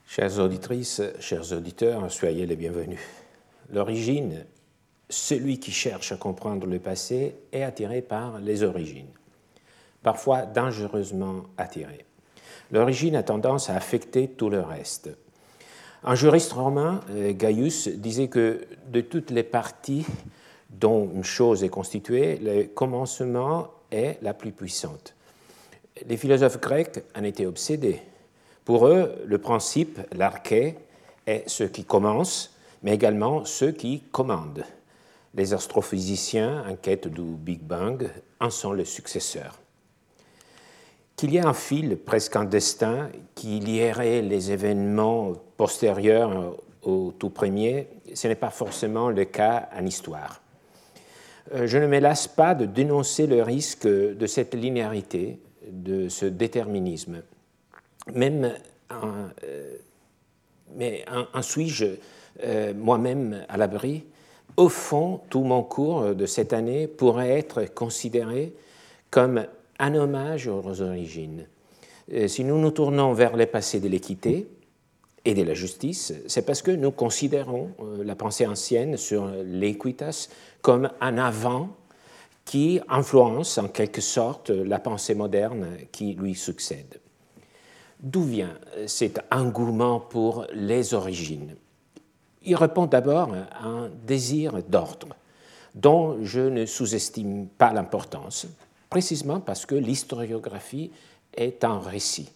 Chères auditrices, chers auditeurs, soyez les bienvenus. L'origine, celui qui cherche à comprendre le passé est attiré par les origines, parfois dangereusement attiré. L'origine a tendance à affecter tout le reste. Un juriste romain, Gaius, disait que de toutes les parties dont une chose est constituée, le commencement est la plus puissante. Les philosophes grecs en étaient obsédés. Pour eux, le principe, l'arché, est ce qui commence, mais également ce qui commande. Les astrophysiciens, en quête du Big Bang, en sont les successeurs. Qu'il y ait un fil, presque un destin, qui lierait les événements postérieurs au tout premier, ce n'est pas forcément le cas en histoire. Je ne me lasse pas de dénoncer le risque de cette linéarité, de ce déterminisme. Mais en suis-je moi-même à l'abri? Au fond, tout mon cours de cette année pourrait être considéré comme un hommage aux origines. Si nous nous tournons vers le passé de l'équité et de la justice, c'est parce que nous considérons la pensée ancienne sur l'équitas comme un avant qui influence en quelque sorte la pensée moderne qui lui succède. D'où vient cet engouement pour les origines? Il répond d'abord à un désir d'ordre, dont je ne sous-estime pas l'importance, précisément parce que l'historiographie est un récit.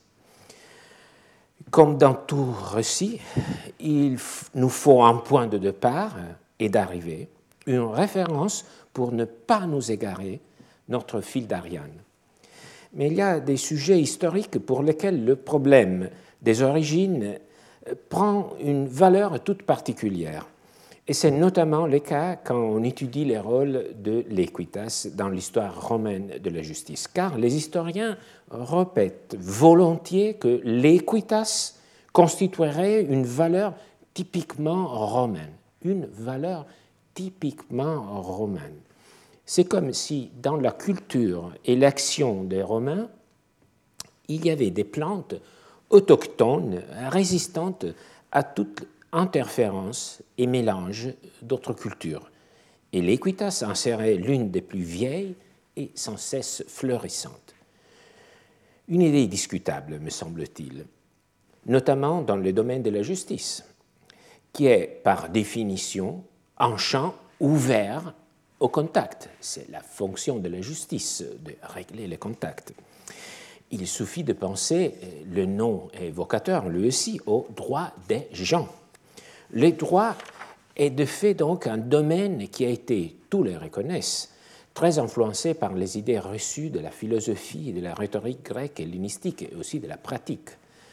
Comme dans tout récit, il nous faut un point de départ et d'arrivée, une référence pour ne pas nous égarer notre fil d'Ariane. Mais il y a des sujets historiques pour lesquels le problème des origines prend une valeur toute particulière. Et c'est notamment le cas quand on étudie les rôles de l'équitas dans l'histoire romaine de la justice. Car les historiens répètent volontiers que l'équitas constituerait une valeur typiquement romaine. Une valeur typiquement romaine. C'est comme si, dans la culture et l'action des Romains, il y avait des plantes autochtones résistantes à toute interférence et mélange d'autres cultures. Et l'équitas en serait l'une des plus vieilles et sans cesse florissante. Une idée discutable, me semble-t-il, notamment dans le domaine de la justice, qui est, par définition, un champ ouvert au contact. C'est la fonction de la justice, de régler les contacts. Il suffit de penser, le nom évocateur, lui aussi, au droit des gens. Le droit est de fait donc un domaine qui a été, tous les reconnaissent, très influencé par les idées reçues de la philosophie et de la rhétorique grecque et hellénistique, et aussi de la pratique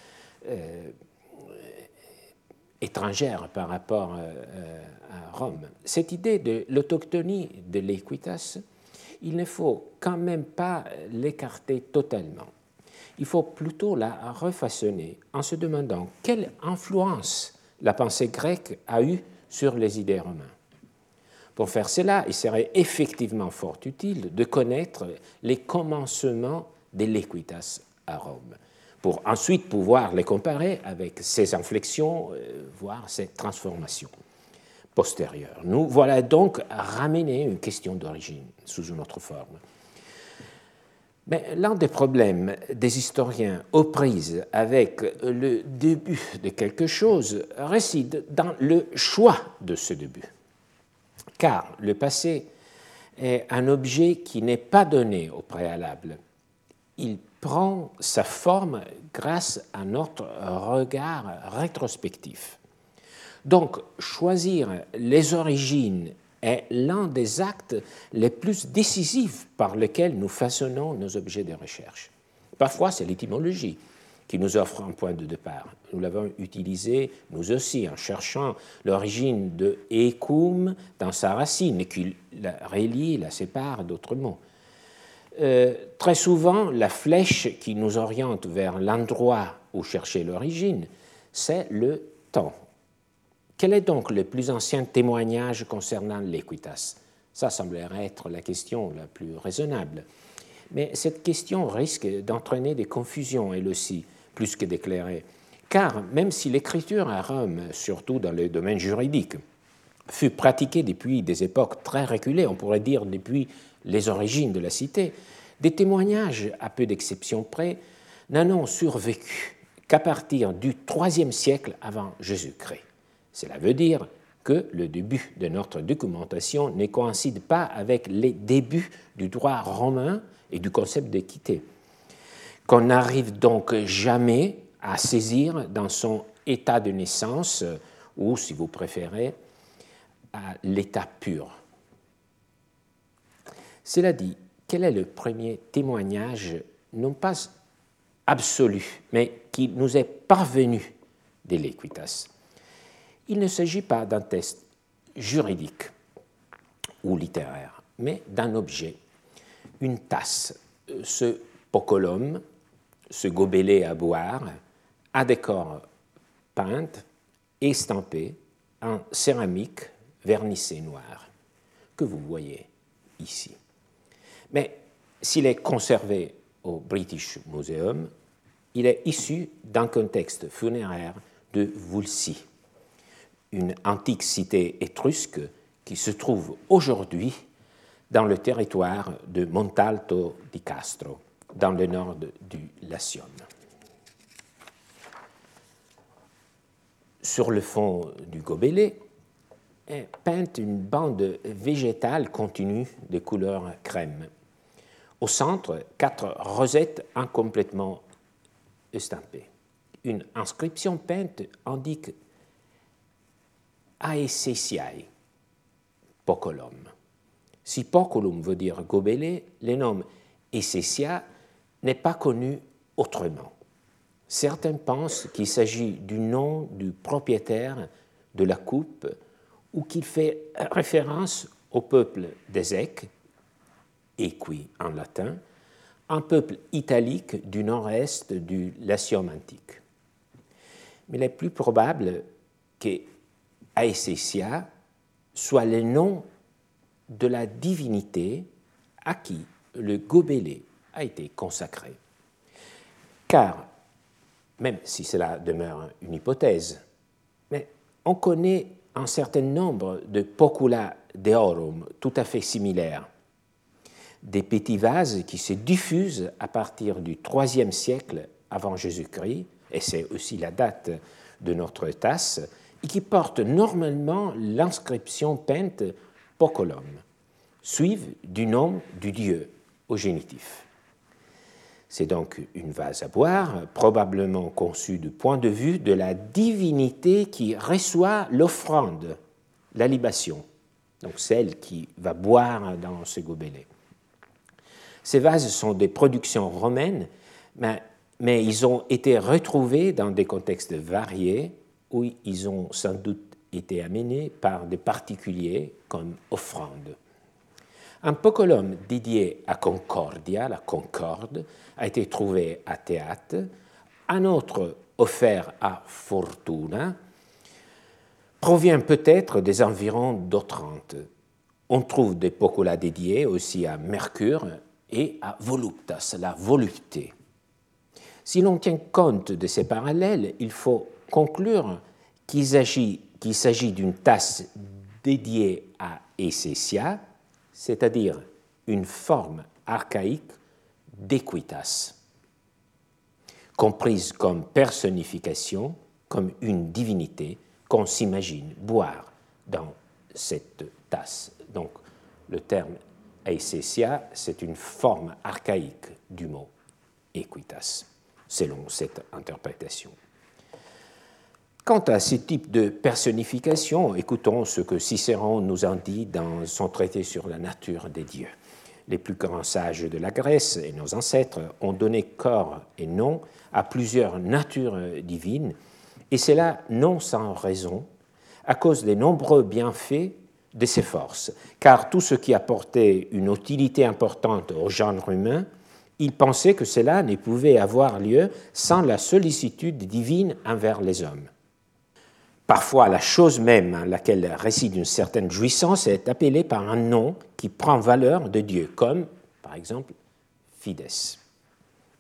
étrangère par rapport à Rome. Cette idée de l'autochtonie de l'équitas, il ne faut quand même pas l'écarter totalement. Il faut plutôt la refaçonner en se demandant quelle influence la pensée grecque a eue sur les idées romaines. Pour faire cela, il serait effectivement fort utile de connaître les commencements de l'équitas à Rome, pour ensuite pouvoir les comparer avec ces inflexions, voire ces transformations postérieures. Nous voilà donc ramenés à une question d'origine sous une autre forme. Mais l'un des problèmes des historiens aux prises avec le début de quelque chose réside dans le choix de ce début. Car le passé est un objet qui n'est pas donné au préalable. Il prend sa forme grâce à notre regard rétrospectif. Donc, choisir les origines est l'un des actes les plus décisifs par lesquels nous façonnons nos objets de recherche. Parfois, c'est l'étymologie qui nous offre un point de départ. Nous l'avons utilisé, nous aussi, en cherchant l'origine de écum dans sa racine, et qui la relie, la sépare d'autres mots. Très souvent, la flèche qui nous oriente vers l'endroit où chercher l'origine, c'est le temps. Quel est donc le plus ancien témoignage concernant l'équitas? Ça semblerait être la question la plus raisonnable. Mais cette question risque d'entraîner des confusions, elle aussi, plus que d'éclairer, car même si l'écriture à Rome, surtout dans le domaine juridique, fut pratiquée depuis des époques très reculées, on pourrait dire depuis les origines de la cité, des témoignages, à peu d'exceptions près, n'en ont survécu qu'à partir du IIIe siècle avant Jésus-Christ. Cela veut dire que le début de notre documentation ne coïncide pas avec les débuts du droit romain et du concept d'équité, qu'on n'arrive donc jamais à saisir dans son état de naissance, ou, si vous préférez, à l'état pur. Cela dit, quel est le premier témoignage, non pas absolu, mais qui nous est parvenu de l'Equitas? Il ne s'agit pas d'un texte juridique ou littéraire, mais d'un objet, une tasse, ce pocolum, ce gobelet à boire, à décor peint, estampé en céramique vernissée noire, que vous voyez ici. Mais s'il est conservé au British Museum, il est issu d'un contexte funéraire de Vulci, une antique cité étrusque qui se trouve aujourd'hui dans le territoire de Montalto di Castro, dans le nord du Latium. Sur le fond du gobelet est peinte une bande végétale continue de couleur crème. Au centre, 4 rosettes incomplètement estampées. Une inscription peinte indique Aesesiae, pocolum. Si pocolum veut dire gobelet, le nom Aesesia n'est pas connu autrement. Certains pensent qu'il s'agit du nom du propriétaire de la coupe ou qu'il fait référence au peuple des Èques, Equi en latin, un peuple italique du nord-est du Latium antique. Mais il est plus probable que Aesesia soit le nom de la divinité à qui le gobelet a été consacré. Car, même si cela demeure une hypothèse, mais on connaît un certain nombre de pocula deorum tout à fait similaires, des petits vases qui se diffusent à partir du IIIe siècle avant Jésus-Christ, et c'est aussi la date de notre tasse, et qui portent normalement l'inscription peinte pocolum, suivent du nom du dieu au génitif. C'est donc une vase à boire, probablement conçue du point de vue de la divinité qui reçoit l'offrande, la libation, donc celle qui va boire dans ce gobelet. Ces vases sont des productions romaines, mais ils ont été retrouvés dans des contextes variés où ils ont sans doute été amenés par des particuliers comme offrande. Un pocolum dédié à Concordia, la Concorde, a été trouvé à Teate, un autre offert à Fortuna, provient peut-être des environs d'Otrante. On trouve des pocola dédiés aussi à Mercure et à Voluptas, la volupté. Si l'on tient compte de ces parallèles, il faut conclure qu'il s'agit d'une tasse dédiée à Aesesia, c'est-à-dire une forme archaïque d'Equitas, comprise comme personnification, comme une divinité qu'on s'imagine boire dans cette tasse. Donc, le terme Aesesia, c'est une forme archaïque du mot Equitas, selon cette interprétation. Quant à ce type de personnification, écoutons ce que Cicéron nous en dit dans son traité sur la nature des dieux. Les plus grands sages de la Grèce et nos ancêtres ont donné corps et nom à plusieurs natures divines, et cela non sans raison, à cause des nombreux bienfaits de ces forces, car tout ce qui apportait une utilité importante au genre humain, ils pensaient que cela ne pouvait avoir lieu sans la sollicitude divine envers les hommes. Parfois, la chose même à laquelle réside une certaine jouissance est appelée par un nom qui prend valeur de Dieu, comme, par exemple, Fides.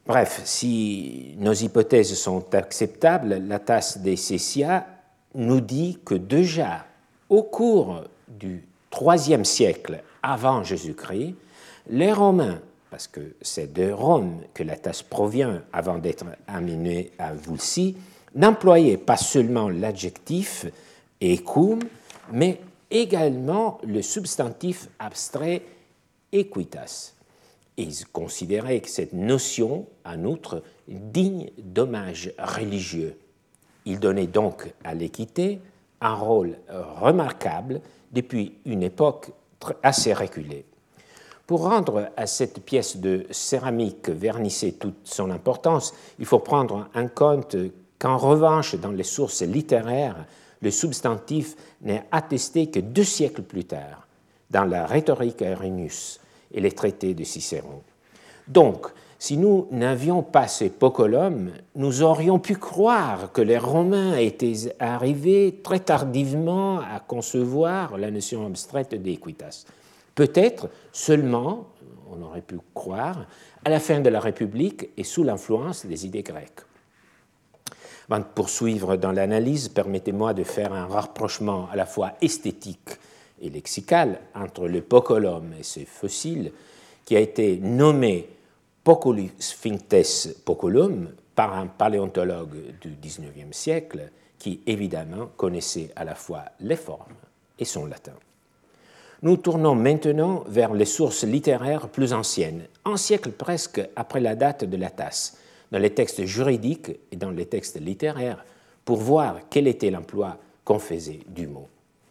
Bref, si nos hypothèses sont acceptables, la tasse des Césia nous dit que déjà au cours du IIIe siècle avant Jésus-Christ, les Romains, parce que c'est de Rome que la tasse provient avant d'être amenée à Vulcie, n'employaient pas seulement l'adjectif equum, mais également le substantif abstrait equitas. Et ils considéraient que cette notion, en outre, digne d'hommage religieux. Ils donnaient donc à l'équité un rôle remarquable depuis une époque assez reculée. Pour rendre à cette pièce de céramique vernissée toute son importance, il faut prendre en compte qu'en revanche, dans les sources littéraires, le substantif n'est attesté que 2 siècles plus tard, dans la Rhétorique Arrhenius et les traités de Cicéron. Donc, si nous n'avions pas ces pocolum, nous aurions pu croire que les Romains étaient arrivés très tardivement à concevoir la notion abstraite d'equitas. Peut-être seulement, on aurait pu croire, à la fin de la République et sous l'influence des idées grecques. Avant de poursuivre dans l'analyse, permettez-moi de faire un rapprochement à la fois esthétique et lexical entre le pocolum et ses fossiles, qui a été nommé Pocolysphinctes pocolum par un paléontologue du XIXe siècle qui, évidemment, connaissait à la fois les formes et son latin. Nous tournons maintenant vers les sources littéraires plus anciennes, un siècle presque après la date de la tasse, dans les textes juridiques et dans les textes littéraires, pour voir quel était l'emploi qu'on faisait du mot.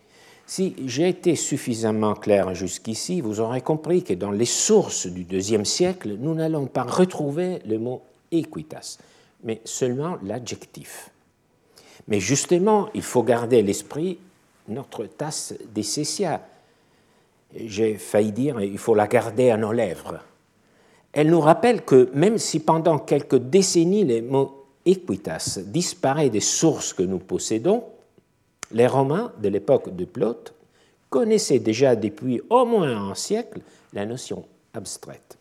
Si j'ai été suffisamment clair jusqu'ici, vous aurez compris que dans les sources du IIe siècle, nous n'allons pas retrouver le mot equitas, mais seulement l'adjectif. Mais justement, il faut garder à l'esprit notre tasse des Césia. J'ai failli dire il faut la garder à nos lèvres. Elle nous rappelle que même si pendant quelques décennies le mot equitas disparaît des sources que nous possédons, les Romains de l'époque de Plaute connaissaient déjà depuis au moins un siècle la notion abstraite.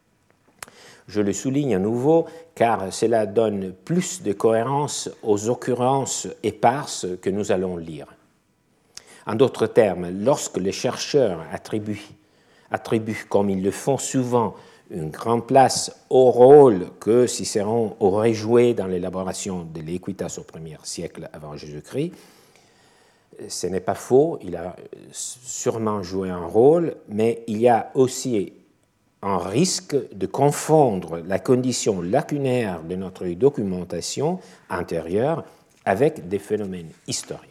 Je le souligne à nouveau car cela donne plus de cohérence aux occurrences éparses que nous allons lire. En d'autres termes, lorsque les chercheurs attribuent, comme ils le font souvent, une grande place au rôle que Cicéron aurait joué dans l'élaboration de l'Equitas au 1er siècle avant Jésus-Christ, ce n'est pas faux, il a sûrement joué un rôle, mais il y a aussi un risque de confondre la condition lacunaire de notre documentation antérieure avec des phénomènes historiques.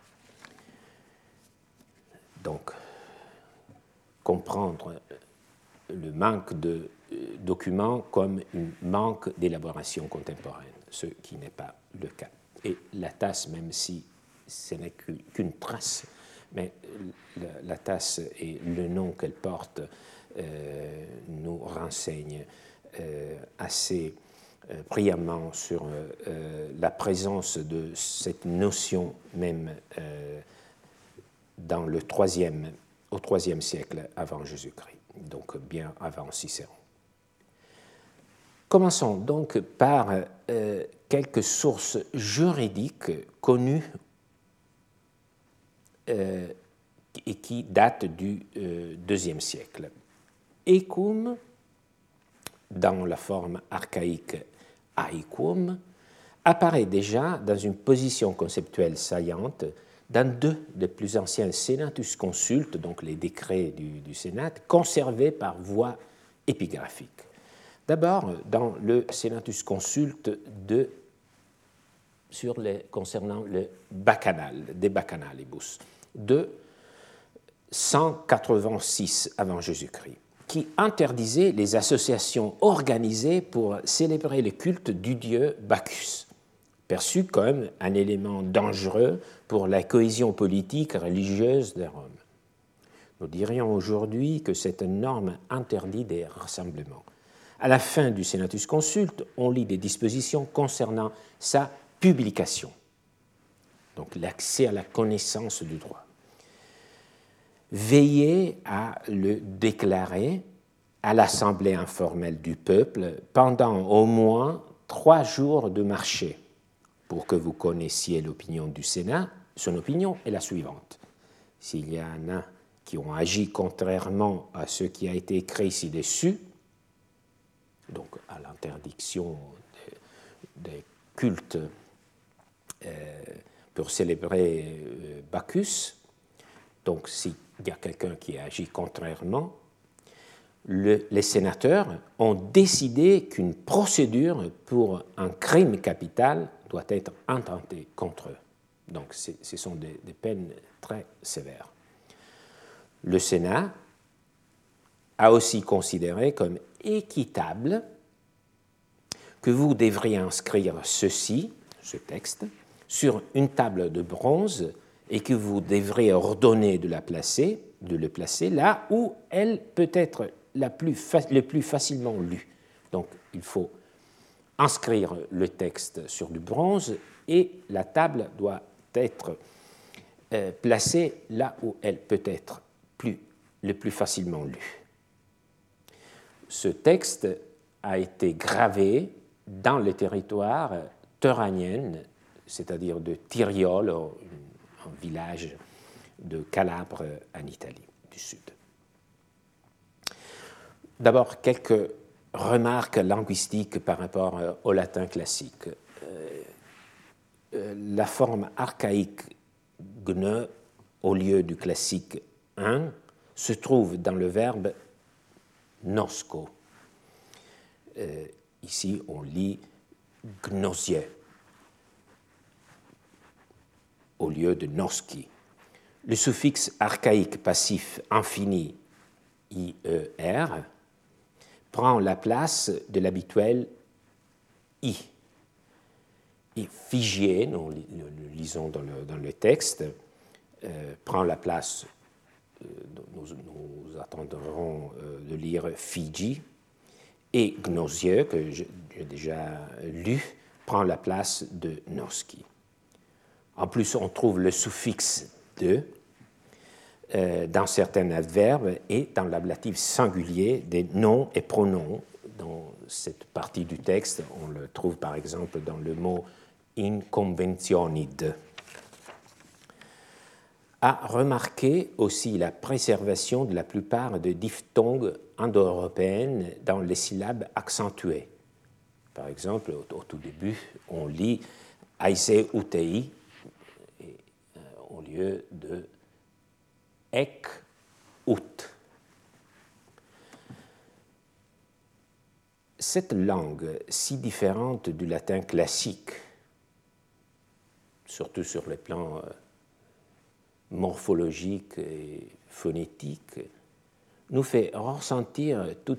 Donc, comprendre le manque de documents comme un manque d'élaboration contemporaine, ce qui n'est pas le cas. Et la tasse, même si ce n'est qu'une trace, mais la tasse et le nom qu'elle porte nous renseignent assez brillamment sur la présence de cette notion même dans au IIIe siècle avant Jésus-Christ, donc bien avant Cicéron. Commençons donc par quelques sources juridiques connues et qui datent du IIe siècle. Equum, dans la forme archaïque aequum, apparaît déjà dans une position conceptuelle saillante dans 2 des plus anciens Senatus Consultes, donc les décrets du Sénat, conservés par voie épigraphique. D'abord, dans le Senatus Consulte concernant le bacchanal, de Bacchanalibus, de 186 avant Jésus-Christ, qui interdisait les associations organisées pour célébrer le culte du dieu Bacchus, perçu comme un élément dangereux pour la cohésion politique religieuse de Rome. Nous dirions aujourd'hui que cette norme interdit des rassemblements. À la fin du Senatus Consulte, on lit des dispositions concernant sa publication, donc l'accès à la connaissance du droit. Veillez à le déclarer à l'Assemblée informelle du peuple pendant au moins 3 jours de marché. Pour que vous connaissiez l'opinion du Sénat, son opinion est la suivante. S'il y en a qui ont agi contrairement à ce qui a été écrit ci-dessus, donc à l'interdiction des cultes pour célébrer Bacchus, donc s'il y a quelqu'un qui a agi contrairement, les sénateurs ont décidé qu'une procédure pour un crime capital doit être intentée contre eux. Donc ce sont des peines très sévères. Le Sénat a aussi considéré comme équitable que vous devriez inscrire ceci, ce texte, sur une table de bronze et que vous devriez ordonner de le placer là où elle peut être le plus facilement lue. Donc il faut inscrire le texte sur du bronze et la table doit être placée là où elle peut être le plus facilement lue. Ce texte a été gravé dans le territoire teuranien, c'est-à-dire de Tiriol, un village de Calabre en Italie du Sud. D'abord, quelques remarques linguistiques par rapport au latin classique. La forme archaïque gne au lieu du classique un se trouve dans le verbe nosco. Ici, on lit gnosie au lieu de noski. Le suffixe archaïque passif infini IER prend la place de l'habituel I. Et figier, nous le lisons dans le texte, prend la place, nous attendrons de lire Fiji, et gnosieux, que j'ai déjà lu, prend la place de noski. En plus, on trouve le suffixe de dans certains adverbes et dans l'ablatif singulier des noms et pronoms. Dans cette partie du texte, on le trouve par exemple dans le mot inconventionid. A remarqué aussi la préservation de la plupart des diphtongues indo-européennes dans les syllabes accentuées. Par exemple, au tout début, on lit aise utei au lieu de ek ut. Cette langue si différente du latin classique, surtout sur le plan morphologique et phonétique, nous fait ressentir toute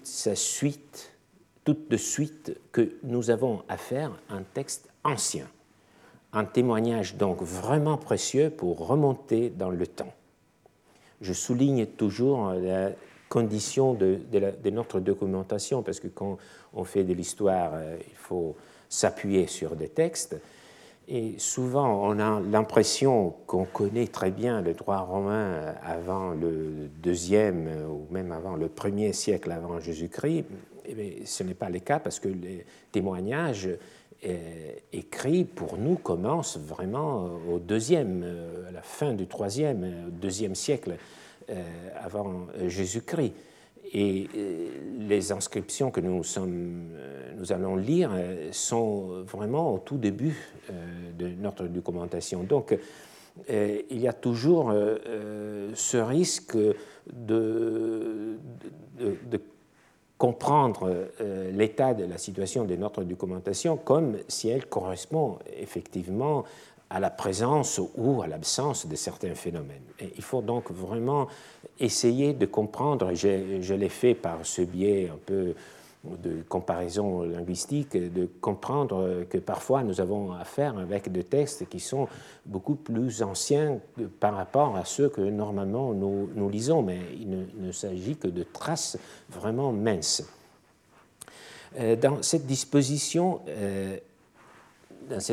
de suite que nous avons affaire à un texte ancien, un témoignage donc vraiment précieux pour remonter dans le temps. Je souligne toujours la condition de notre documentation, parce que quand on fait de l'histoire, il faut s'appuyer sur des textes. Et souvent, on a l'impression qu'on connaît très bien le droit romain avant le deuxième ou même avant le 1er siècle avant Jésus-Christ. Mais ce n'est pas le cas parce que les témoignages écrits pour nous commencent vraiment au à la fin du 3e, 2e siècle avant Jésus-Christ. Et les inscriptions que nous allons lire sont vraiment au tout début de notre documentation. Donc, il y a toujours ce risque de comprendre l'état de la situation de notre documentation comme si elle correspond effectivement à la présence ou à l'absence de certains phénomènes. Et il faut donc vraiment essayer de comprendre, je l'ai fait par ce biais un peu de comparaison linguistique, de comprendre que parfois nous avons affaire avec des textes qui sont beaucoup plus anciens par rapport à ceux que normalement nous lisons, mais il ne s'agit que de traces vraiment minces. Dans cette disposition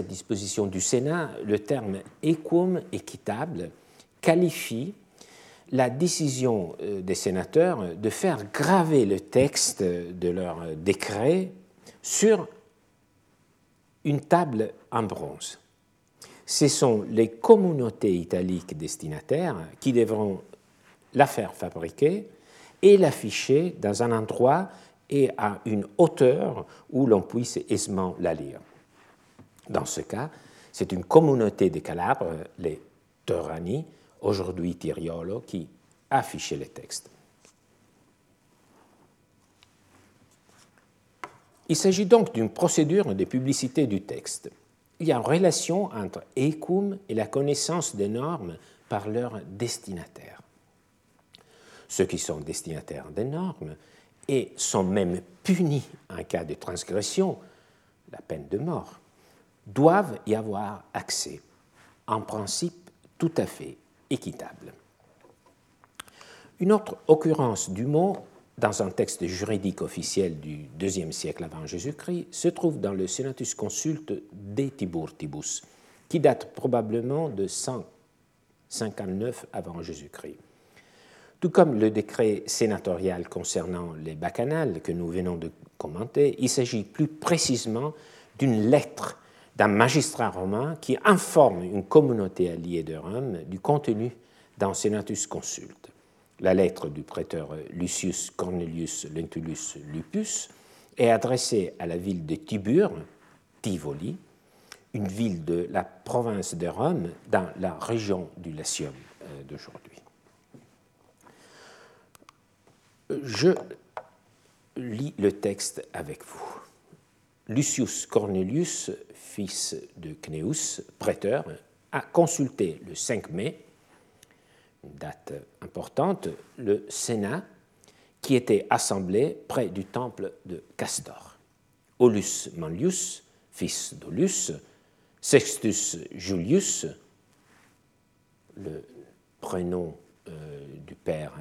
du Sénat, le terme equum, équitable, qualifie la décision des sénateurs de faire graver le texte de leur décret sur une table en bronze. Ce sont les communautés italiques destinataires qui devront la faire fabriquer et l'afficher dans un endroit et à une hauteur où l'on puisse aisément la lire. Dans ce cas, c'est une communauté de Calabres, les Torani, aujourd'hui Tiriolo, qui affichait les textes. Il s'agit donc d'une procédure de publicité du texte. Il y a une relation entre ECUM et la connaissance des normes par leurs destinataires. Ceux qui sont destinataires des normes et sont même punis en cas de transgression, la peine de mort, doivent y avoir accès, en principe tout à fait équitable. Une autre occurrence du mot dans un texte juridique officiel du IIe siècle avant Jésus-Christ se trouve dans le Senatus Consulte de Tiburtibus, qui date probablement de 159 avant Jésus-Christ. Tout comme le décret sénatorial concernant les bacchanales que nous venons de commenter, il s'agit plus précisément d'une lettre d'un magistrat romain qui informe une communauté alliée de Rome du contenu d'un Senatus Consulte. La lettre du prêteur Lucius Cornelius Lentulus Lupus est adressée à la ville de Tibur, Tivoli, une ville de la province de Rome dans la région du Latium d'aujourd'hui. Je lis le texte avec vous. Lucius Cornelius, fils de Cneus, prêteur, a consulté le 5 mai, une date importante, le Sénat qui était assemblé près du temple de Castor. Aulus Manlius, fils d'Aulus, Sextus Julius, le prénom du père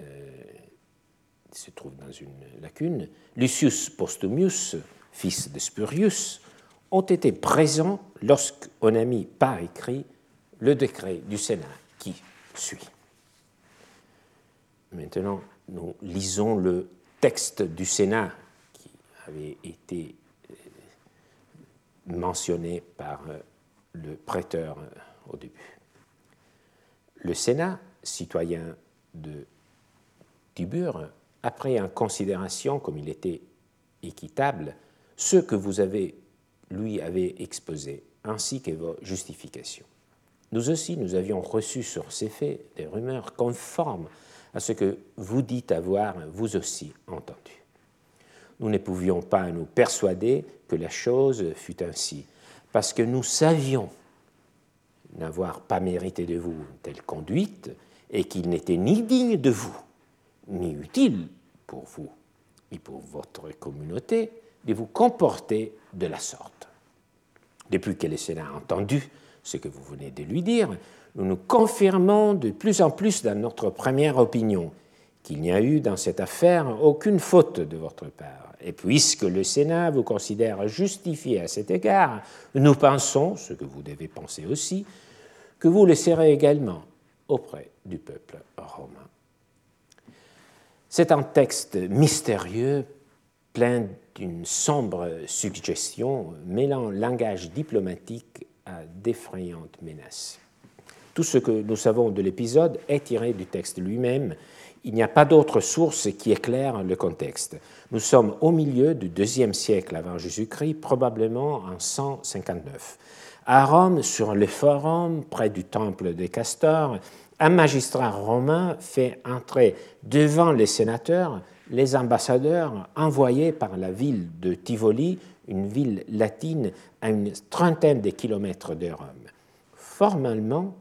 se trouve dans une lacune, Lucius Postumius, fils de Spurius, ont été présents lorsqu'on a mis par écrit le décret du Sénat qui suit. Maintenant, nous lisons le texte du Sénat qui avait été mentionné par le prêteur au début. Le Sénat, citoyen de Tibur, a pris en considération, comme il était équitable, ce que vous lui avez exposé, ainsi que vos justifications. Nous aussi, nous avions reçu sur ces faits des rumeurs conformes à ce que vous dites avoir vous aussi entendu. Nous ne pouvions pas nous persuader que la chose fût ainsi, parce que nous savions n'avoir pas mérité de vous telle conduite et qu'il n'était ni digne de vous, ni utile pour vous et pour votre communauté de vous comporter de la sorte. Depuis que le Sénat a entendu ce que vous venez de lui dire, nous nous confirmons de plus en plus dans notre première opinion qu'il n'y a eu dans cette affaire aucune faute de votre part. Et puisque le Sénat vous considère justifié à cet égard, nous pensons, ce que vous devez penser aussi, que vous le serez également auprès du peuple romain. C'est un texte mystérieux, plein d'une sombre suggestion, mêlant langage diplomatique à d'effrayantes menaces. Tout ce que nous savons de l'épisode est tiré du texte lui-même. Il n'y a pas d'autre source qui éclaire le contexte. Nous sommes au milieu du IIe siècle avant Jésus-Christ, probablement en 159. À Rome, sur le forum, près du temple de Castor, un magistrat romain fait entrer devant les sénateurs les ambassadeurs envoyés par la ville de Tivoli, une ville latine à une trentaine de kilomètres de Rome. Formellement,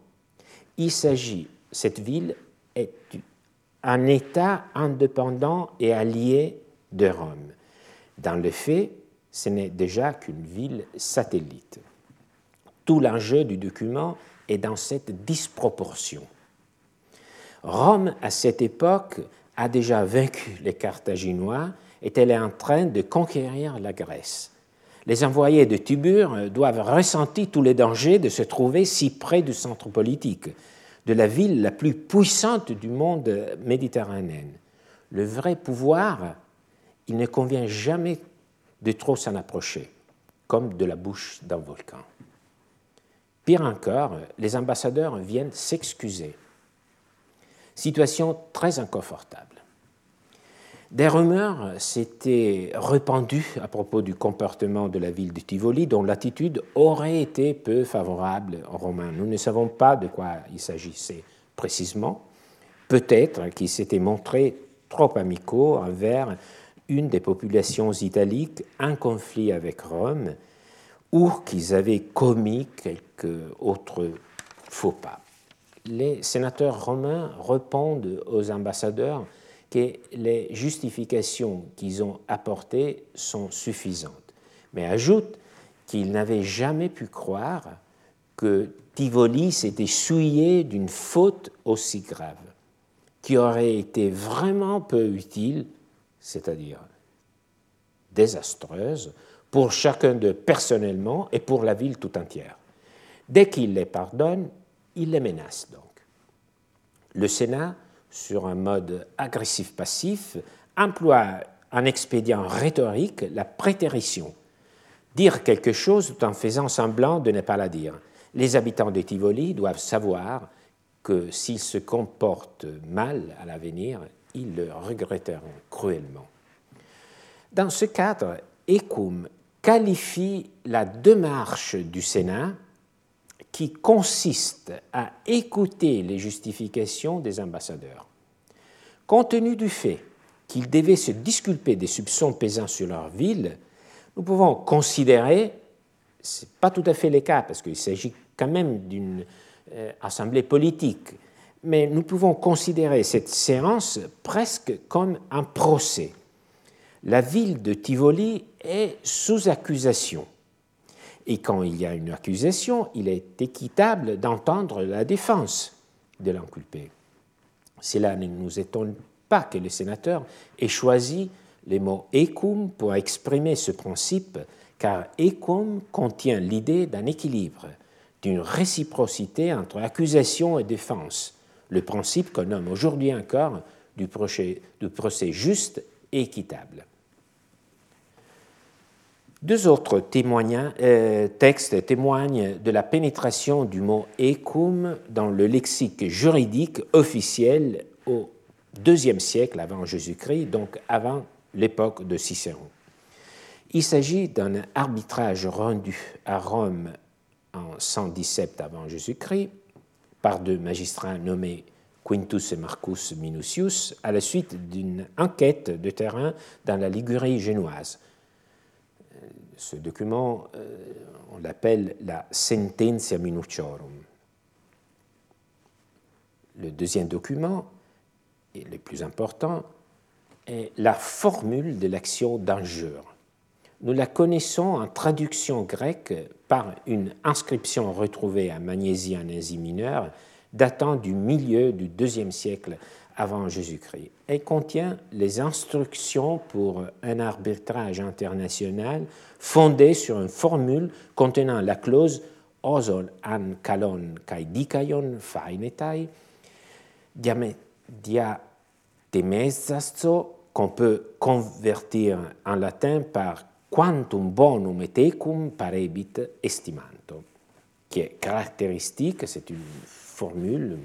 cette ville est un État indépendant et allié de Rome. Dans le fait, ce n'est déjà qu'une ville satellite. Tout l'enjeu du document est dans cette disproportion. Rome, à cette époque, a déjà vaincu les Carthaginois et elle est en train de conquérir la Grèce. Les envoyés de Tibur doivent ressentir tous les dangers de se trouver si près du centre politique. de la ville la plus puissante du monde méditerranéen. Le vrai pouvoir, il ne convient jamais de trop s'en approcher, comme de la bouche d'un volcan. Pire encore, les ambassadeurs viennent s'excuser. Situation très inconfortable. Des rumeurs s'étaient répandues à propos du comportement de la ville de Tivoli, dont l'attitude aurait été peu favorable aux Romains. Nous ne savons pas de quoi il s'agissait précisément. Peut-être qu'ils s'étaient montrés trop amicaux envers une des populations italiques en conflit avec Rome, ou qu'ils avaient commis quelques autres faux pas. Les sénateurs romains répondent aux ambassadeurs que les justifications qu'ils ont apportées sont suffisantes, mais ajoutent qu'ils n'avaient jamais pu croire que Tivoli s'était souillé d'une faute aussi grave, qui aurait été vraiment peu utile, c'est-à-dire désastreuse, pour chacun d'eux personnellement et pour la ville tout entière. Dès qu'il les pardonne, il les menace donc. Le Sénat, sur un mode agressif-passif, emploie un expédient rhétorique, la prétérition. Dire quelque chose tout en faisant semblant de ne pas la dire. Les habitants de Tivoli doivent savoir que s'ils se comportent mal à l'avenir, ils le regretteront cruellement. Dans ce cadre, Écume qualifie la démarche du Sénat qui consiste à écouter les justifications des ambassadeurs. Compte tenu du fait qu'ils devaient se disculper des soupçons pesant sur leur ville, nous pouvons considérer, ce n'est pas tout à fait le cas parce qu'il s'agit quand même d'une assemblée politique, mais nous pouvons considérer cette séance presque comme un procès. La ville de Tivoli est sous accusation. Et quand il y a une accusation, il est équitable d'entendre la défense de l'inculpé. Cela ne nous étonne pas que les sénateurs aient choisi les mots écum pour exprimer ce principe, car écum contient l'idée d'un équilibre, d'une réciprocité entre accusation et défense, le principe qu'on nomme aujourd'hui encore du procès juste et équitable. Deux autres textes témoignent de la pénétration du mot écum dans le lexique juridique officiel au IIe siècle avant Jésus-Christ, donc avant l'époque de Cicéron. Il s'agit d'un arbitrage rendu à Rome en 117 avant Jésus-Christ par deux magistrats nommés Quintus et Marcus Minucius à la suite d'une enquête de terrain dans la Ligurie génoise. Ce document, on l'appelle la Sententia Minuciorum. Le deuxième document, et le plus important, est la formule de l'action d'injure. Nous la connaissons en traduction grecque par une inscription retrouvée à Magnésie en Asie mineure, datant du milieu du IIe siècle avant Jésus-Christ. Elle contient les instructions pour un arbitrage international fondé sur une formule contenant la clause «osol an kalon kai dikaion fainetai» diatemesasto, qu'on peut convertir en latin par «quantum bonum et ecum parebit estimanto», qui est caractéristique, c'est une formule,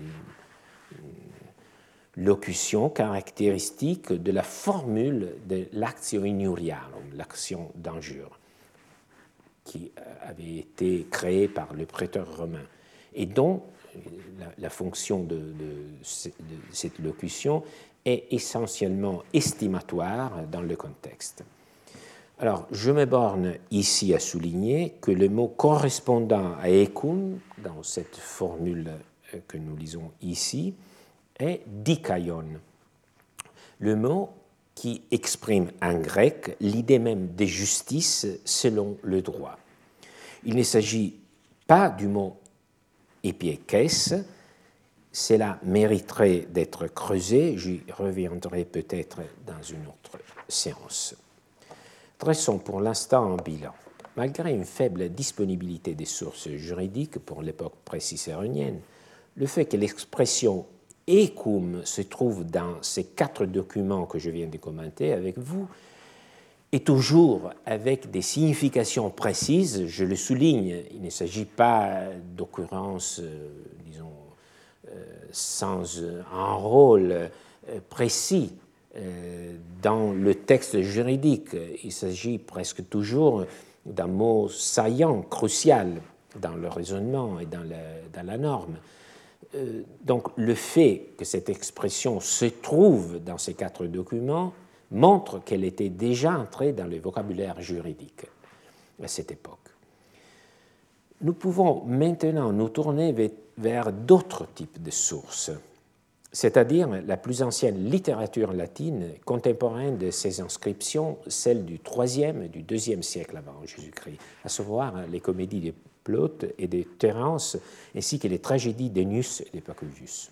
locution caractéristique de la formule de l'actio injuriarum, l'action d'injure, qui avait été créée par le préteur romain, et dont la fonction de cette locution est essentiellement estimatoire dans le contexte. Alors, je me borne ici à souligner que le mot correspondant à écum, dans cette formule que nous lisons ici, est dikaion, le mot qui exprime en grec l'idée même de justice selon le droit. Il ne s'agit pas du mot épiekès, cela mériterait d'être creusé, j'y reviendrai peut-être dans une autre séance. Dressons pour l'instant un bilan. Malgré une faible disponibilité des sources juridiques pour l'époque pré-cicéronienne, le fait que l'expression ecum se trouve dans ces 4 documents que je viens de commenter avec vous, et toujours avec des significations précises. Je le souligne, il ne s'agit pas d'occurrences, disons, sans un rôle précis dans le texte juridique. Il s'agit presque toujours d'un mot saillant, crucial dans le raisonnement et dans la norme. Donc le fait que cette expression se trouve dans ces 4 documents montre qu'elle était déjà entrée dans le vocabulaire juridique à cette époque. Nous pouvons maintenant nous tourner vers d'autres types de sources, c'est-à-dire la plus ancienne littérature latine contemporaine de ces inscriptions, celle du IIIe et du IIe siècle avant Jésus-Christ, à savoir les comédies de Plaute et de Terence, ainsi que les tragédies d'Ennius et de Pacuvius.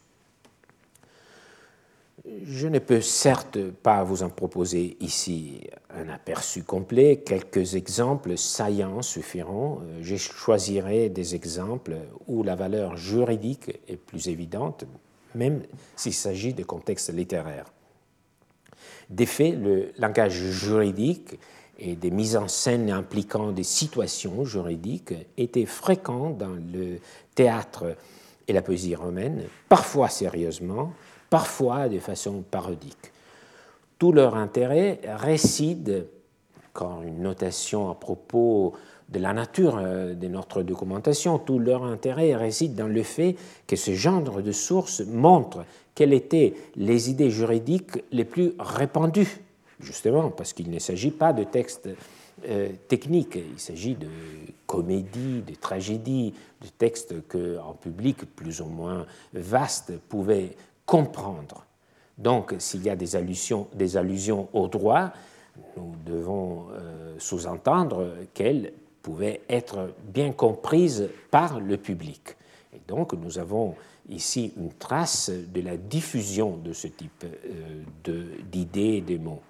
Je ne peux certes pas vous en proposer ici un aperçu complet, quelques exemples saillants suffiront. Je choisirai des exemples où la valeur juridique est plus évidente, même s'il s'agit de contextes littéraires. Des faits, le langage juridique et des mises en scène impliquant des situations juridiques étaient fréquents dans le théâtre et la poésie romaine, parfois sérieusement, parfois de façon parodique. Tout leur intérêt réside, encore une notation à propos de la nature de notre documentation, tout leur intérêt réside dans le fait que ce genre de sources montre quelles étaient les idées juridiques les plus répandues, justement parce qu'il ne s'agit pas de textes techniques, il s'agit de comédies, de tragédies, de textes qu'un public plus ou moins vaste pouvait comprendre. Donc, s'il y a des allusions au droit, nous devons sous-entendre qu'elles pouvaient être bien comprises par le public. Et donc, nous avons ici une trace de la diffusion de ce type d'idées et de mots.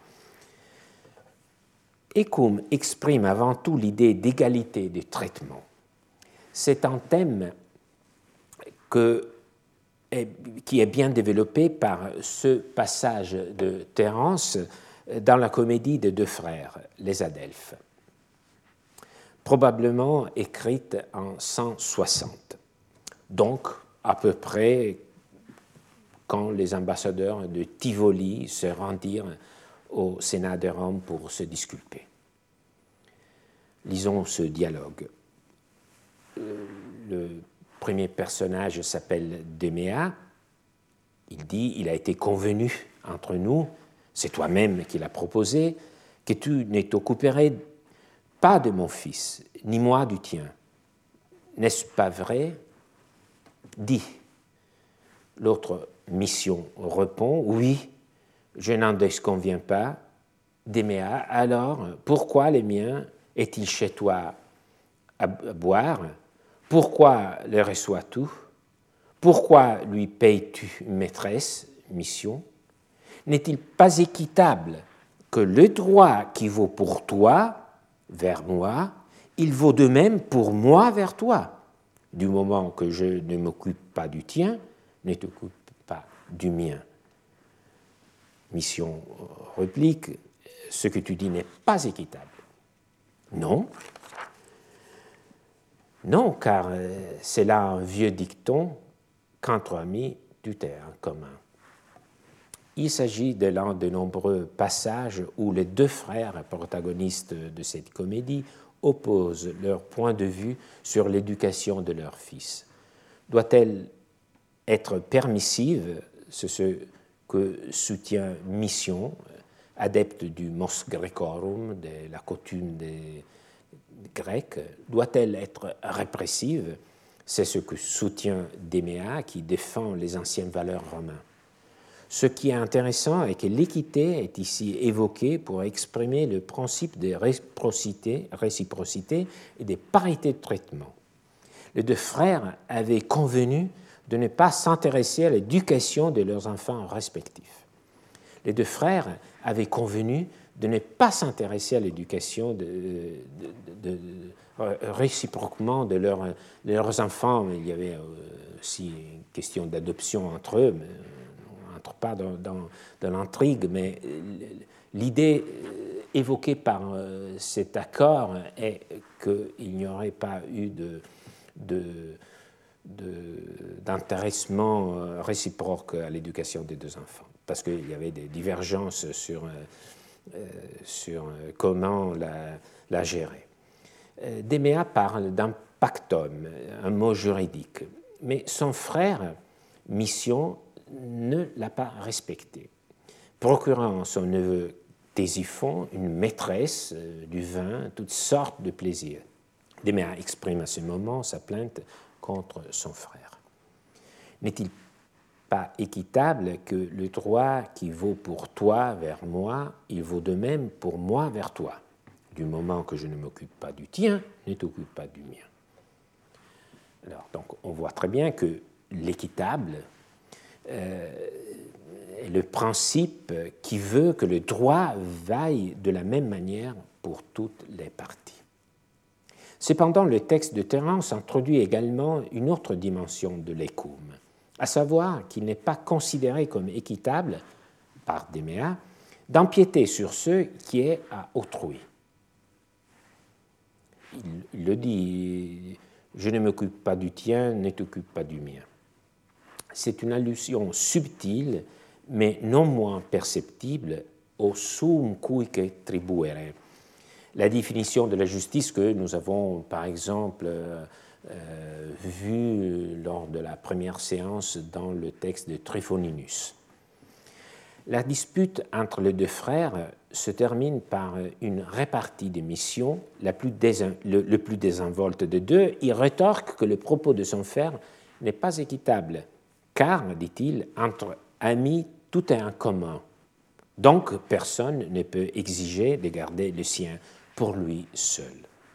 Ecum exprime avant tout l'idée d'égalité de traitement. C'est un thème qui est bien développé par ce passage de Terence dans la comédie des 2 frères, les Adelphes, probablement écrite en 160, donc à peu près quand les ambassadeurs de Tivoli se rendirent au Sénat de Rome pour se disculper. Lisons ce dialogue. Le premier personnage s'appelle Déméa. Il dit, il a été convenu entre nous, c'est toi-même qui l'as proposé, que tu ne t'occuperais pas de mon fils, ni moi du tien. N'est-ce pas vrai? Dis. L'autre mission répond, oui, je n'en déconviens pas. Déméa, alors, pourquoi le mien est-il chez toi à boire? Pourquoi le reçois-tu? Pourquoi lui payes-tu une maîtresse, mission? N'est-il pas équitable que le droit qui vaut pour toi vers moi, il vaut de même pour moi vers toi? Du moment que je ne m'occupe pas du tien, ne t'occupe pas du mien. Mission réplique, ce que tu dis n'est pas équitable. Non. Non, car c'est là un vieux dicton qu'entre amis, tout est en commun. Il s'agit de l'un de nombreux passages où les 2 frères protagonistes de cette comédie opposent leur point de vue sur l'éducation de leur fils. Doit-elle être permissive? C'est ce que soutient Mission, adepte du mos Grecorum, de la coutume des Grecs. Doit-elle être répressive? C'est ce que soutient Déméa, qui défend les anciennes valeurs romaines. Ce qui est intéressant est que l'équité est ici évoquée pour exprimer le principe de réciprocité et de parité de traitement. Les 2 frères avaient convenu de ne pas s'intéresser à l'éducation de leurs enfants respectifs. Les 2 frères avaient convenu de ne pas s'intéresser à l'éducation réciproquement de leurs enfants. Il y avait aussi une question d'adoption entre eux, mais on n'entre pas dans l'intrigue, mais l'idée évoquée par cet accord est qu'il n'y aurait pas eu d'intéressement réciproque à l'éducation des deux enfants, parce qu'il y avait des divergences sur comment la gérer. Déméa parle d'un pactum, un mot juridique, mais son frère, Mission, ne l'a pas respecté, procurant à son neveu Ctésiphon une maîtresse, du vin, toutes sortes de plaisirs. Déméa exprime à ce moment sa plainte contre son frère. N'est-il pas équitable que le droit qui vaut pour toi vers moi, il vaut de même pour moi vers toi? Du moment que je ne m'occupe pas du tien, ne t'occupe pas du mien. Alors, donc, on voit très bien que l'équitable est le principe qui veut que le droit vaille de la même manière pour toutes les parties. Cependant, le texte de Terence introduit également une autre dimension de l'écoum, à savoir qu'il n'est pas considéré comme équitable, par Déméa, d'empiéter sur ce qui est à autrui. Il le dit, je ne m'occupe pas du tien, ne t'occupe pas du mien. C'est une allusion subtile, mais non moins perceptible au sum cuique tribuere, la définition de la justice que nous avons, par exemple, vue lors de la première séance dans le texte de Tryphoninus. La dispute entre les deux frères se termine par une répartie des missions, le plus désinvolte de deux. Il rétorque que le propos de son frère n'est pas équitable, car, dit-il, entre amis, tout est en commun. Donc, personne ne peut exiger de garder le sien pour lui seul.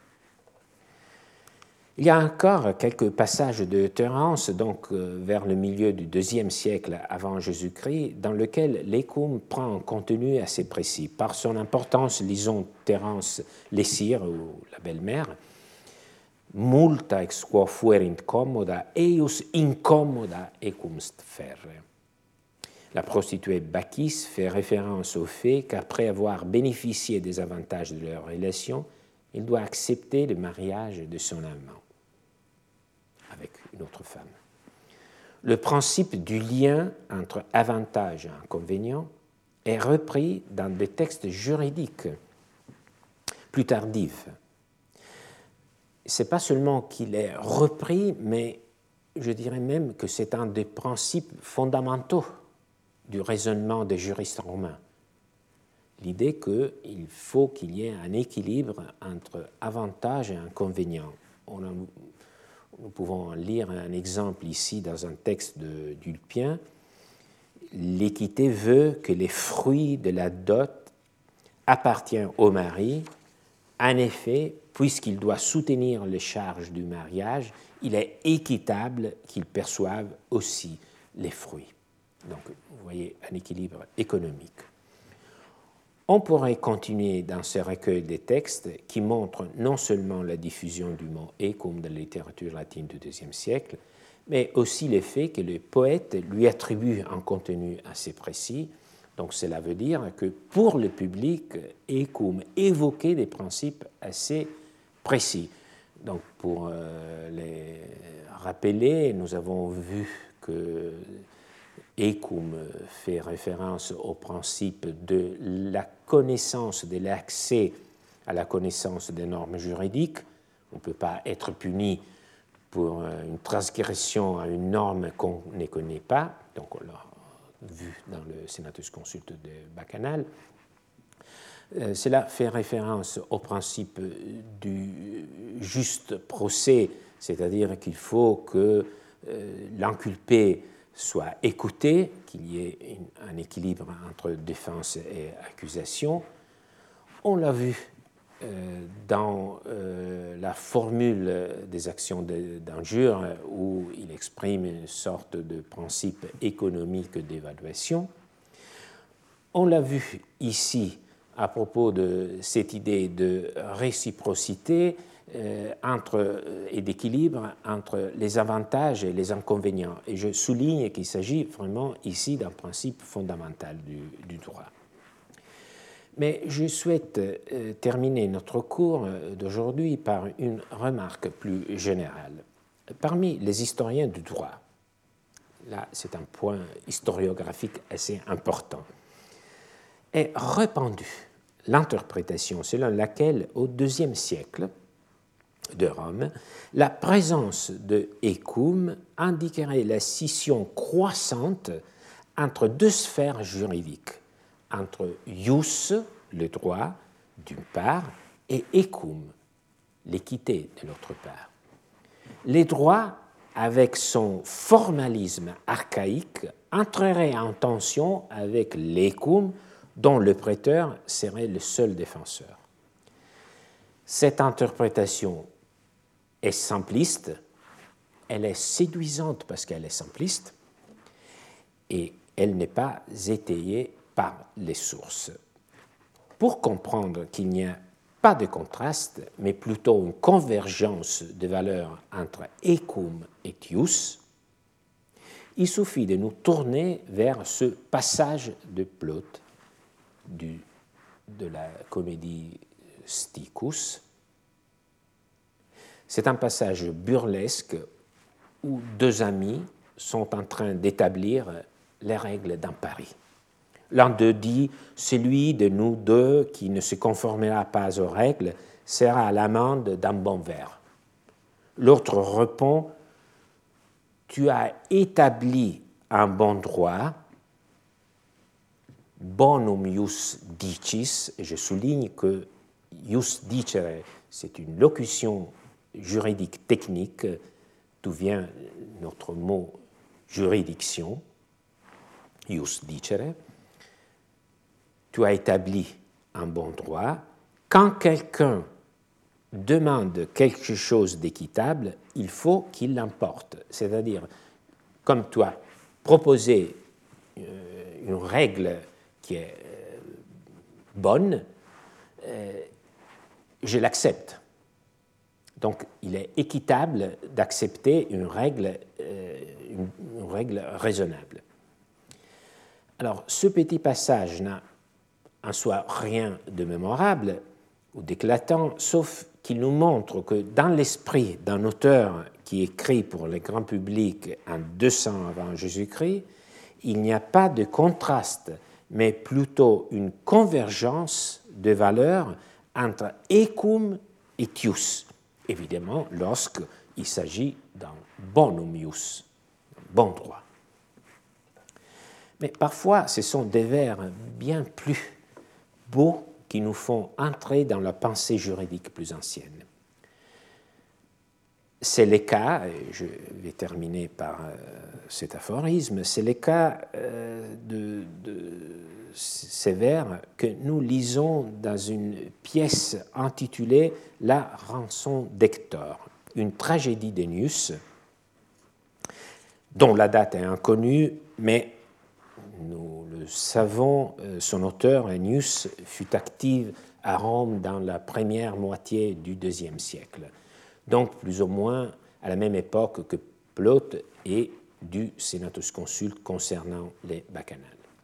Il y a encore quelques passages de Terence, donc vers le milieu du IIe siècle avant Jésus-Christ, dans lequel l'écoum prend un contenu assez précis. Par son importance, lisons Terence Lessire, ou la belle-mère, multa ex quo fuerint commoda, eius incommoda ecumst ferre. La prostituée Bacchis fait référence au fait qu'après avoir bénéficié des avantages de leur relation, il doit accepter le mariage de son amant avec une autre femme. Le principe du lien entre avantage et inconvénient est repris dans des textes juridiques plus tardifs. Ce n'est pas seulement qu'il est repris, mais je dirais même que c'est un des principes fondamentaux du raisonnement des juristes romains. L'idée qu'il faut qu'il y ait un équilibre entre avantage et inconvénient. Nous pouvons lire un exemple ici dans un texte d'Ulpien. L'équité veut que les fruits de la dot appartiennent au mari. En effet, puisqu'il doit soutenir les charges du mariage, il est équitable qu'il perçoive aussi les fruits. Donc, vous voyez, un équilibre économique. On pourrait continuer dans ce recueil des textes qui montrent non seulement la diffusion du mot ecum dans la littérature latine du IIe siècle, mais aussi le fait que le poète lui attribue un contenu assez précis. Donc cela veut dire que pour le public, ecum évoquait des principes assez précis. Donc pour les rappeler, nous avons vu que ecum fait référence au principe de la connaissance, de l'accès à la connaissance des normes juridiques. On ne peut pas être puni pour une transgression à une norme qu'on ne connaît pas. Donc on l'a vu dans le Senatus Consultus de Bacchanal. Cela fait référence au principe du juste procès, c'est-à-dire qu'il faut que l'inculpé soit écouté, qu'il y ait un équilibre entre défense et accusation. On l'a vu dans la formule des actions d'injure où il exprime une sorte de principe économique d'évaluation. On l'a vu ici à propos de cette idée de réciprocité et d'équilibre entre les avantages et les inconvénients. Et je souligne qu'il s'agit vraiment ici d'un principe fondamental du droit. Mais je souhaite terminer notre cours d'aujourd'hui par une remarque plus générale. Parmi les historiens du droit, là c'est un point historiographique assez important, est répandue l'interprétation selon laquelle au IIe siècle de Rome, la présence de ecum indiquerait la scission croissante entre deux sphères juridiques, entre ius, le droit, d'une part, et ecum, l'équité, de l'autre part. Les droits, avec son formalisme archaïque, entreraient en tension avec l'ecum, dont le prêteur serait le seul défenseur. Cette interprétation est simpliste, elle est séduisante parce qu'elle est simpliste, et elle n'est pas étayée par les sources. Pour comprendre qu'il n'y a pas de contraste, mais plutôt une convergence de valeurs entre ecum et ius, il suffit de nous tourner vers ce passage de Plaute de la comédie Sticus. C'est un passage burlesque où deux amis sont en train d'établir les règles d'un pari. L'un d'eux dit « Celui de nous deux qui ne se conformera pas aux règles sera à l'amende d'un bon verre. » L'autre répond « Tu as établi un bon droit, bonum ius dicis », et je souligne que ius dicere, c'est une locution juridique technique, d'où vient notre mot juridiction, ius dicere. Tu as établi un bon droit. Quand quelqu'un demande quelque chose d'équitable, il faut qu'il l'emporte. C'est-à-dire, comme tu as proposé une règle qui est bonne, je l'accepte. Donc, il est équitable d'accepter une règle raisonnable. Alors, ce petit passage n'a en soi rien de mémorable ou d'éclatant, sauf qu'il nous montre que dans l'esprit d'un auteur qui écrit pour le grand public en 200 avant Jésus-Christ, il n'y a pas de contraste, mais plutôt une convergence de valeurs entre ecum et ius, évidemment lorsqu'il s'agit d'un bonum ius, bon droit. Mais parfois, ce sont des vers bien plus beaux qui nous font entrer dans la pensée juridique plus ancienne. C'est le cas, et je vais terminer par cet aphorisme, c'est le cas de ces vers que nous lisons dans une pièce intitulée « La rançon d'Hector », une tragédie d'Ennius, dont la date est inconnue, mais nous le savons, son auteur, Ennius, fut actif à Rome dans la première moitié du IIe siècle, donc plus ou moins à la même époque que Plaute et du Senatus Consulte concernant les bacchanales.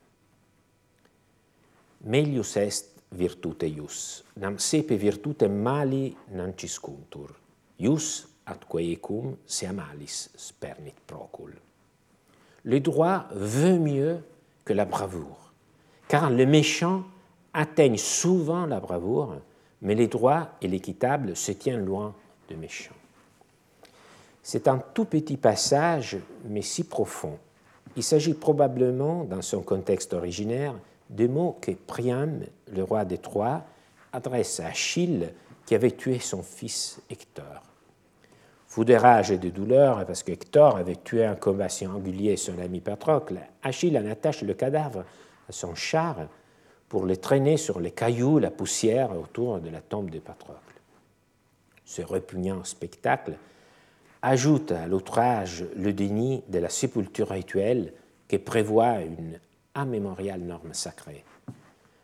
Melius est virtute ius, nam sepe virtute mali non ciscuntur, ius atque ecum sea malis spernit procul. Le droit veut mieux que la bravoure, car le méchant atteigne souvent la bravoure, mais les droits et l'équitable se tiennent loin de méchants. C'est un tout petit passage, mais si profond. Il s'agit probablement, dans son contexte originaire, de mots que Priam, le roi des Troies, adresse à Achille qui avait tué son fils Hector. Fou de rage et de douleur, parce qu'Hector avait tué un combat singulier son ami Patrocle, Achille en attache le cadavre à son char pour le traîner sur les cailloux, la poussière autour de la tombe de Patrocle. Ce répugnant spectacle ajoute à l'outrage le déni de la sépulture rituelle que prévoit une immémoriale norme sacrée.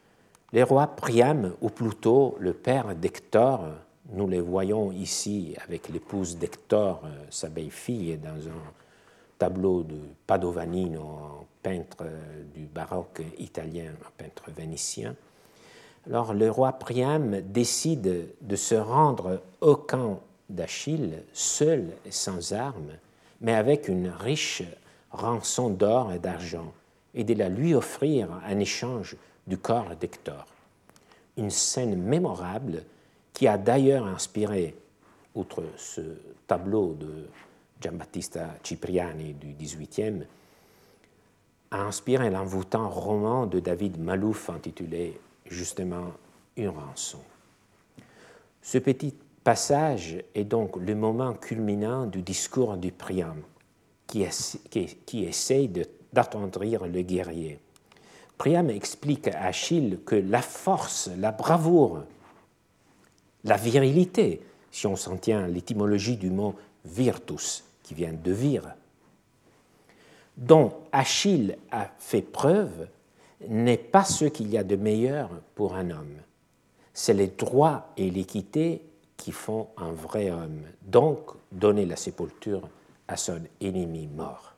Les rois Priam, ou plutôt le père d'Hector, nous les voyons ici avec l'épouse d'Hector, sa belle-fille, dans un tableau de Padovanino, un peintre du baroque italien, un peintre vénitien. Alors le roi Priam décide de se rendre au camp d'Achille, seul et sans armes, mais avec une riche rançon d'or et d'argent, et de la lui offrir en échange du corps d'Hector. Une scène mémorable qui a d'ailleurs inspiré, outre ce tableau de Giambattista Cipriani du XVIIIe, a inspiré l'envoûtant roman de David Malouf intitulé justement Une rançon. Ce petit passage est donc le moment culminant du discours du Priam qui essaye d'attendrir le guerrier. Priam explique à Achille que la force, la bravoure, la virilité, si on s'en tient à l'étymologie du mot virtus, qui vient de vir, dont Achille a fait preuve, n'est pas ce qu'il y a de meilleur pour un homme. C'est les droits et l'équité qui font un vrai homme, donc donner la sépulture à son ennemi mort.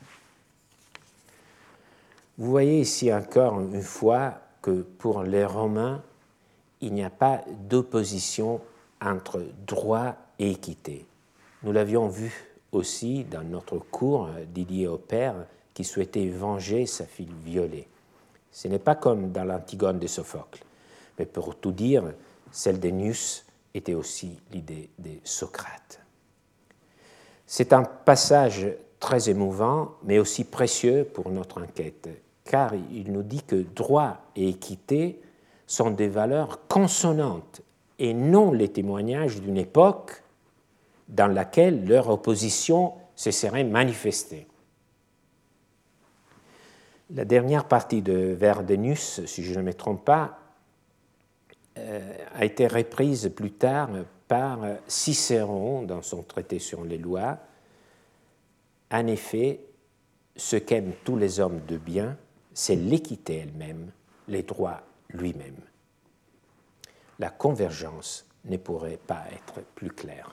Vous voyez ici encore une fois que pour les Romains, il n'y a pas d'opposition entre droit et équité. Nous l'avions vu aussi dans notre cours dédié au père qui souhaitait venger sa fille violée. Ce n'est pas comme dans l'Antigone de Sophocle, mais pour tout dire, celle d'Ennius était aussi l'idée de Socrate. C'est un passage très émouvant, mais aussi précieux pour notre enquête, car il nous dit que droit et équité sont des valeurs consonantes et non les témoignages d'une époque dans laquelle leur opposition se serait manifestée. La dernière partie de vers d'Ennius, si je ne me trompe pas, a été reprise plus tard par Cicéron dans son traité sur les lois. En effet, ce qu'aiment tous les hommes de bien, c'est l'équité elle-même, les droits lui-même. La convergence ne pourrait pas être plus claire.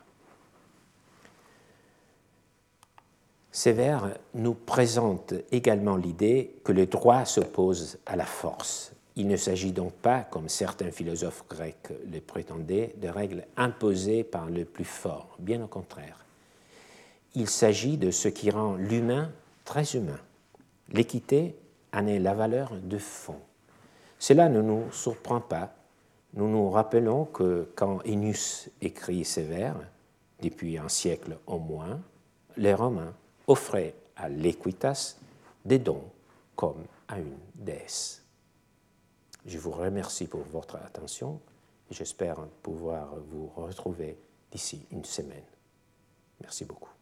Ces vers nous présentent également l'idée que le droit s'oppose à la force. Il ne s'agit donc pas, comme certains philosophes grecs le prétendaient, de règles imposées par le plus fort, bien au contraire. Il s'agit de ce qui rend l'humain très humain. L'équité en est la valeur de fond. Cela ne nous surprend pas. Nous nous rappelons que quand Ennius écrit ces vers, depuis un siècle au moins, les Romains offraient à l'Equitas des dons comme à une déesse. Je vous remercie pour votre attention et j'espère pouvoir vous retrouver d'ici une semaine. Merci beaucoup.